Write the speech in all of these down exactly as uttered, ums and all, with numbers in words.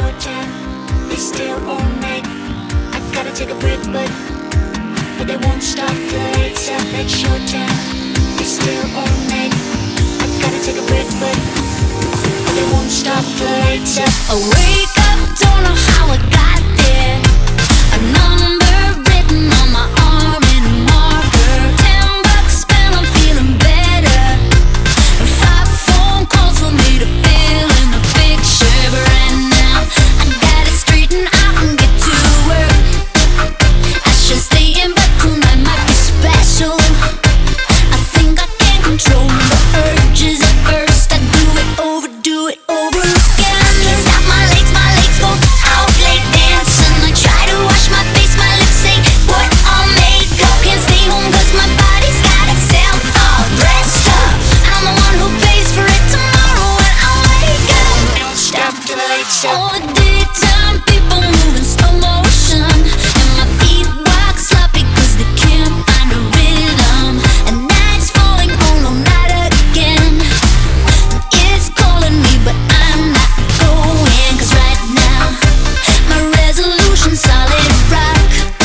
showtime. It's still all night. I gotta take a break, but but they won't stop till it's up at showtime. It's still all night. I gotta take a break, but but they won't stop till it's up. I wake up, don't know how I got there. A number written on my arm in a marker. Ten bucks spent, I'm feeling better. Five phone calls for me to fill in the picture. But right now, I gotta straighten out and get to work. I should stay in bed, tonight might be special. I think I can control the urges at first. I do it over, do it over again. Can't stop my legs, my legs go out late dancing. I try to wash my face, my lips say put on makeup. Can't stay home cause my body's got itself all dressed up. I'm the one who pays for it tomorrow when I wake up. Don't stop till it's up. All the daytime people moving slow motion, and my feet walk sloppy cause they can't find a rhythm. And night's falling, oh no, not again. It's calling me but I'm not going. Cause right now my resolution's solid rock.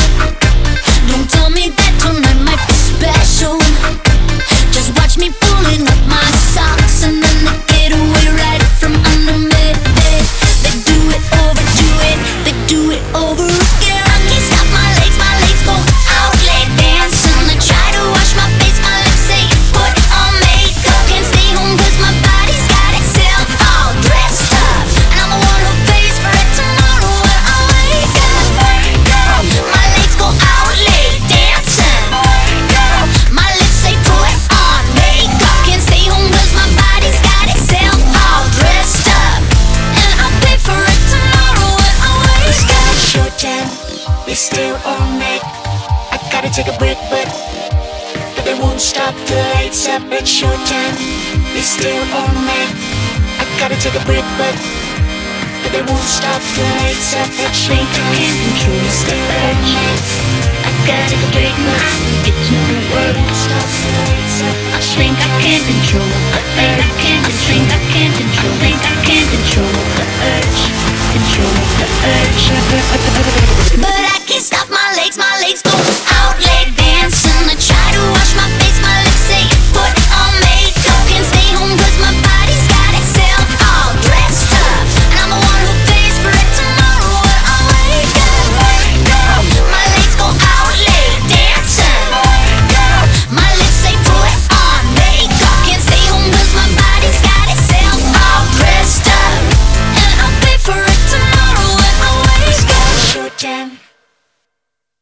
Don't tell me that tonight might be special. Just watch me pulling up my socks and then they get away right from under me. They, they do it over, do it, they do it over again. I can't stop my legs, my legs go out late dancing. I try to wash my face, my lips say put on makeup. Can't stay home cause my body's got itself all dressed up. And I'm the one who pays for it tomorrow when I wake up. My legs go out late dancing. My lips say put on makeup. Can't stay home cause my body's got itself all dressed up. And I'll pay for it tomorrow when I wake up. Showtime. It's still all night. I gotta take a break, but but they won't stop till it's up at showtime. It's still all night. I gotta take a break, but but they won't stop till it's up at showtime. It's still all night. I gotta take a break, but get to work. Won't stop till it's up. I think I can't control the urge. I can't think I can't control. Think I can't control the urge. Control the urge.